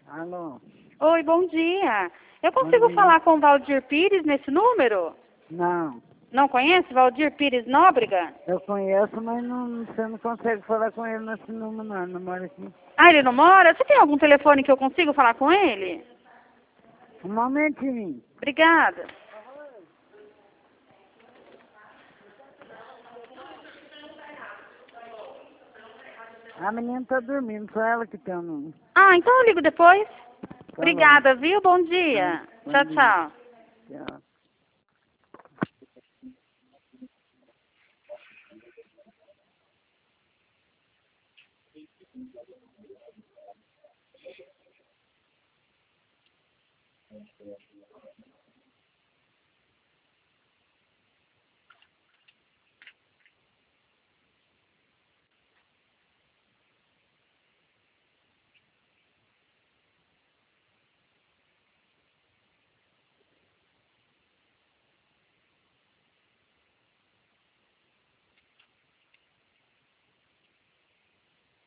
Alô? Oi, bom dia. Eu Bom consigo dia. falar com o Valdir Pires nesse número? Não, Não conhece Valdir Pires Nóbrega? eu conheço, mas você não consegue falar com ele nesse número, não mora aqui. Ah, ele não mora? Você tem algum telefone que eu consigo falar com ele? Um momentinho. Obrigada. A menina tá dormindo, só ela que tem o número. Ah, então eu ligo depois. Tá bom. Obrigada, viu? Bom dia. Bom Tchau, dia. tchau. Tchau.